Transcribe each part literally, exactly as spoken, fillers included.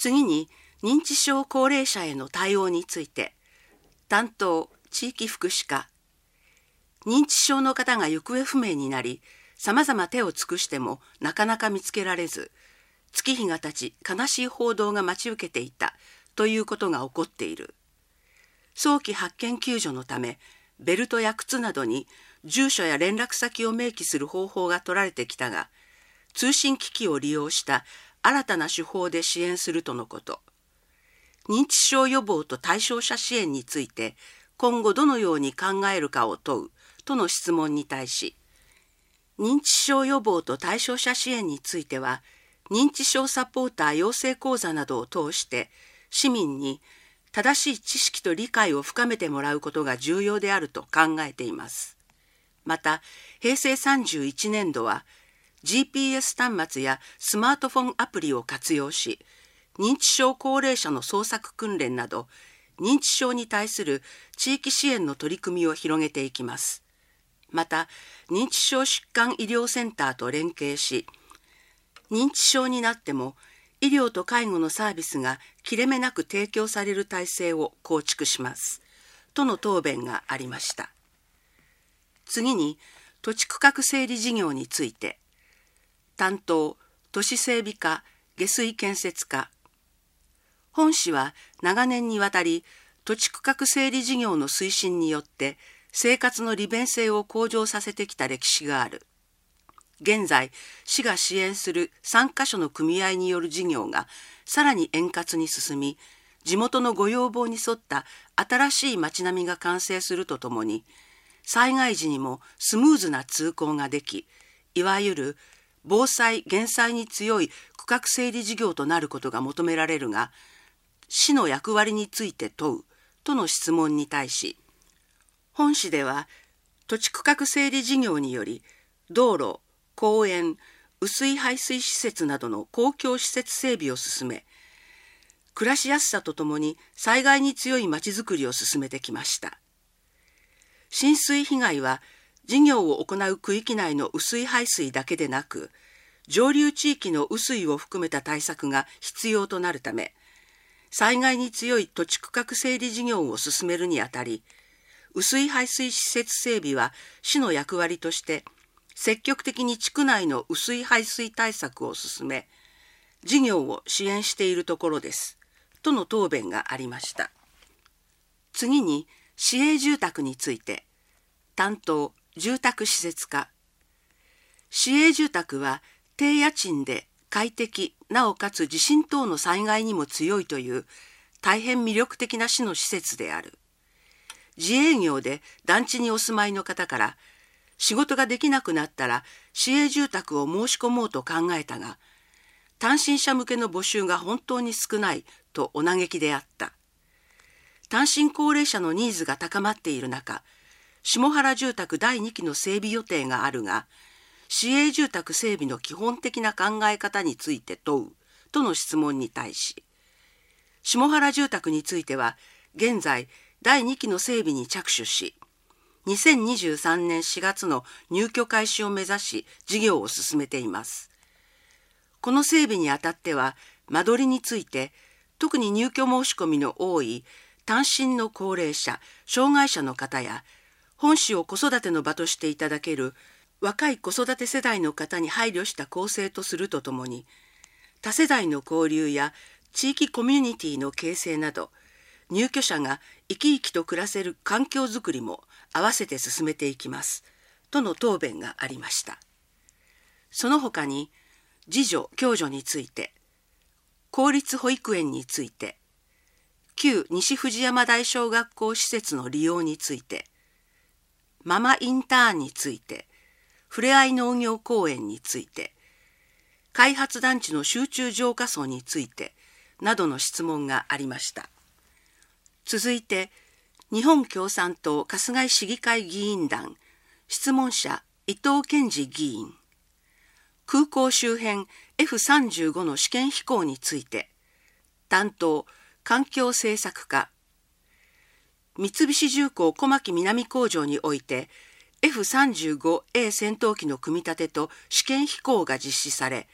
次に認知症高齢者への対応について、担当地域福祉課。認知症の方が行方不明になり、さまざま手を尽くしてもなかなか見つけられず、月日が経ち悲しい報道が待ち受けていたということが起こっている。早期発見救助のため、ベルトや靴などに住所や連絡先を明記する方法が取られてきたが、通信機器を利用した新たな手法で支援するとのこと。認知症予防と対象者支援について、今後どのように考えるかを問うとの質問に対し、認知症予防と対象者支援については、認知症サポーター養成講座などを通して市民に正しい知識と理解を深めてもらうことが重要であると考えています。また、平成さんじゅういちねんどは ジーピーエス 端末やスマートフォンアプリを活用し、認知症高齢者の捜索訓練など、認知症に対する地域支援の取り組みを広げていきます。また、認知症疾患医療センターと連携し、認知症になっても医療と介護のサービスが切れ目なく提供される体制を構築します。との答弁がありました。次に、土地区画整理事業について、担当、都市整備課、下水建設課。本市は長年にわたり、土地区画整理事業の推進によって生活の利便性を向上させてきた歴史がある。現在、市が支援するさんかしょの組合による事業がさらに円滑に進み、地元のご要望に沿った新しい街並みが完成するとともに、災害時にもスムーズな通行ができ、いわゆる防災・減災に強い区画整理事業となることが求められるが、市の役割について問うとの質問に対し、本市では土地区画整理事業により、道路、公園、雨水排水施設などの公共施設整備を進め、暮らしやすさとともに災害に強いまちづくりを進めてきました。浸水被害は事業を行う区域内の雨水排水だけでなく、上流地域の雨水を含めた対策が必要となるため、災害に強い土地区画整理事業を進めるにあたり、雨水排水施設整備は市の役割として積極的に地区内の雨水排水対策を進め、事業を支援しているところです、との答弁がありました。次に、市営住宅について、担当、住宅施設課。市営住宅は低家賃で快適、なおかつ地震等の災害にも強いという大変魅力的な市の施設である。自営業で団地にお住まいの方から、仕事ができなくなったら市営住宅を申し込もうと考えたが、単身者向けの募集が本当に少ないとお嘆きであった。単身高齢者のニーズが高まっている中、下原住宅だいにきの整備予定があるが、市営住宅整備の基本的な考え方について問うとの質問に対し、下原住宅については現在だいにきの整備に着手し、にせんにじゅうさんねんしがつの入居開始を目指し事業を進めています。この整備にあたっては、間取りについて特に入居申し込みの多い単身の高齢者、障害者の方や、本市を子育ての場としていただける若い子育て世代の方に配慮した構成とするとともに、多世代の交流や地域コミュニティの形成など、入居者が生き生きと暮らせる環境づくりも合わせて進めていきます、との答弁がありました。その他に、次女・共助について、公立保育園について、旧西藤山台小学校施設の利用について、ママインターンについて、ふれあい農業公園について、開発団地の集中浄化槽について、などの質問がありました。続いて、日本共産党春日井市議会議員団、質問者伊藤健二議員、空港周辺 エフさんじゅうご の試験飛行について、担当環境政策課、三菱重工小牧南工場において エフさんじゅうごエー 戦闘機の組み立てと試験飛行が実施され、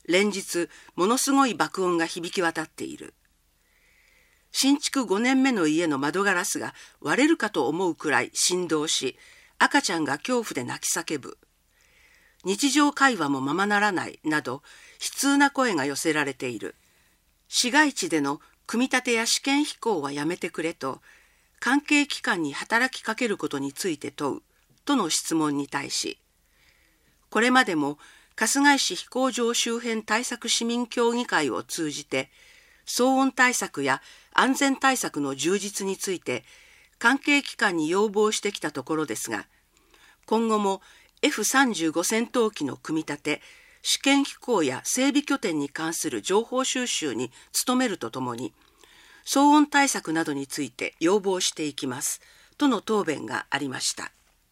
連日ものすごい爆音が響き渡っている。新築ごねんめの家の窓ガラスが割れるかと思うくらい振動し、赤ちゃんが恐怖で泣き叫ぶ。日常会話もままならないなど、悲痛な声が寄せられている。市街地での組み立てや試験飛行はやめてくれと、関係機関に働きかけることについて問うとの質問に対し、これまでも春日井市飛行場周辺対策市民協議会を通じて、騒音対策や安全対策の充実について関係機関に要望してきたところですが、今後も エフさんじゅうご 戦闘機の組み立て、試験飛行や整備拠点に関する情報収集に努めるとともに、騒音対策などについて要望していきますとの答弁がありました。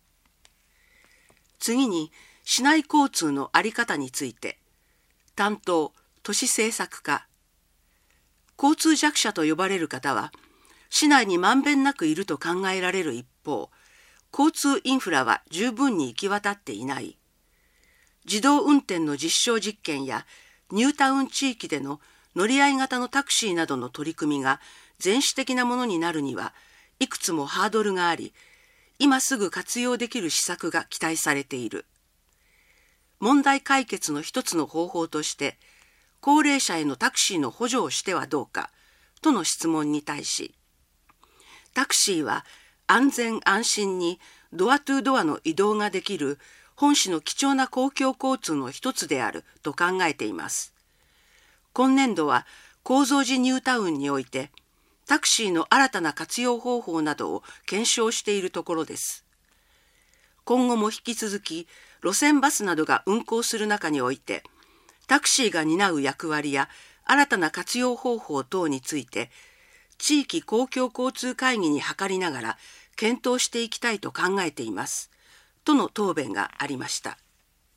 次に、市内交通の在り方について、担当都市政策課、交通弱者と呼ばれる方は、市内にまんべんなくいると考えられる一方、交通インフラは十分に行き渡っていない。自動運転の実証実験やニュータウン地域での乗り合い型のタクシーなどの取り組みが全種的なものになるにはいくつもハードルがあり、今すぐ活用できる施策が期待されている。問題解決の一つの方法として、高齢者へのタクシーの補助をしてはどうかとの質問に対し、タクシーは安全安心にドアトゥドアの移動ができる本市の貴重な公共交通の一つであると考えています。今年度は構造寺ニュータウンにおいてタクシーの新たな活用方法などを検証しているところです。今後も引き続き路線バスなどが運行する中において、タクシーが担う役割や新たな活用方法等について、地域公共交通会議に諮りながら検討していきたいと考えています。との答弁がありました。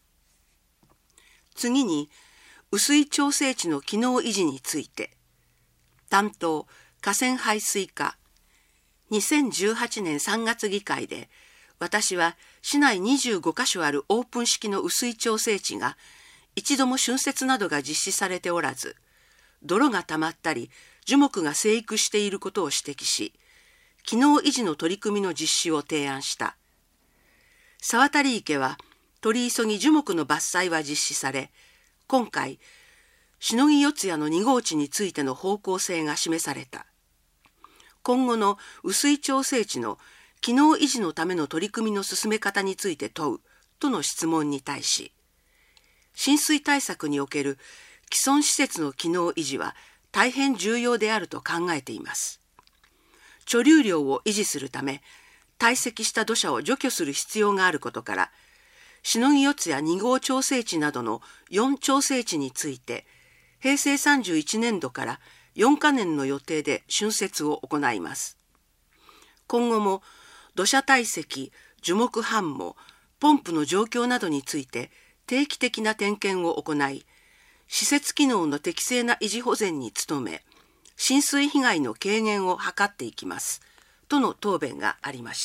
次に、雨水調整池の機能維持について、担当河川排水課、にせんじゅうはちねんさんがつ議会で、私は市内にじゅうごかしょあるオープン式の雨水調整池が一度も浚渫などが実施されておらず、泥が溜まったり樹木が生育していることを指摘し、機能維持の取り組みの実施を提案した。沢渡池は取り急ぎ樹木の伐採は実施され、今回しのぎ四谷のに号地についての方向性が示された。今後の雨水調整池の機能維持のための取り組みの進め方について問うとの質問に対し、浸水対策における既存施設の機能維持は大変重要であると考えています。貯留量を維持するため、堆積した土砂を除去する必要があることから、しのぎ四谷に号調整池などのよん調整池について、へいせいさんじゅういちねんどからよんかねんの予定で浚渫を行います。今後も土砂堆積、樹木繁茂、ポンプの状況などについて定期的な点検を行い、施設機能の適正な維持保全に努め、浸水被害の軽減を図っていきます、との答弁がありました。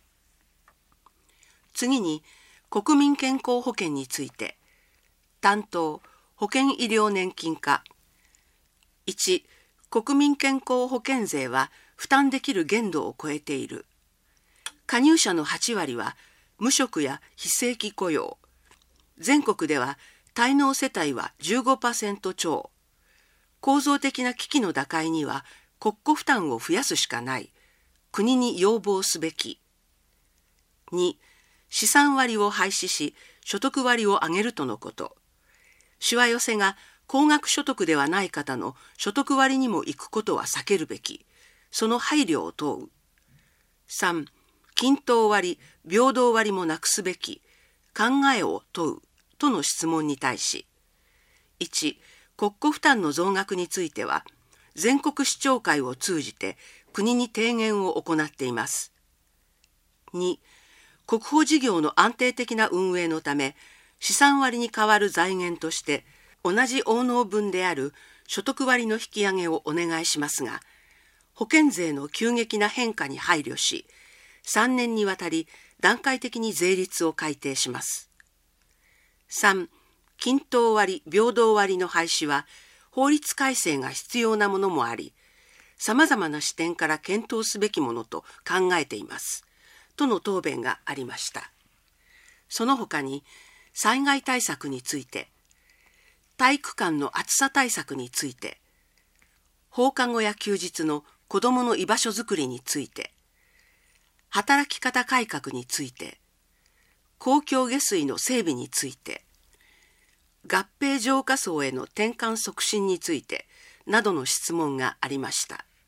次に、国民健康保険について、担当保険医療年金課、いち、国民健康保険税は負担できる限度を超えている。加入者のはちわりは無職や非正規雇用。全国では滞納世帯は じゅうごパーセント 超。構造的な危機の打開には国庫負担を増やすしかない。国に要望すべき。に、資産割を廃止し、所得割を上げるとのこと。しわ寄せが高額所得ではない方の所得割にも行くことは避けるべき。その配慮を問う。さん、均等割、平等割もなくすべき。考えを問う。との質問に対し、いち、国庫負担の増額については、全国市長会を通じて国に提言を行っています。に、国保事業の安定的な運営のため、資産割に代わる財源として、同じ応納分である所得割の引き上げをお願いしますが、保険税の急激な変化に配慮し、さんねんにわたり段階的に税率を改定します。さん、 均等割、平等割の廃止は法律改正が必要なものもあり、さまざまな視点から検討すべきものと考えています。との答弁がありました。その他に、災害対策について、体育館の暑さ対策について、放課後や休日の子どもの居場所づくりについて、働き方改革について、公共下水の整備について、合併浄化層への転換促進についてなどの質問がありました。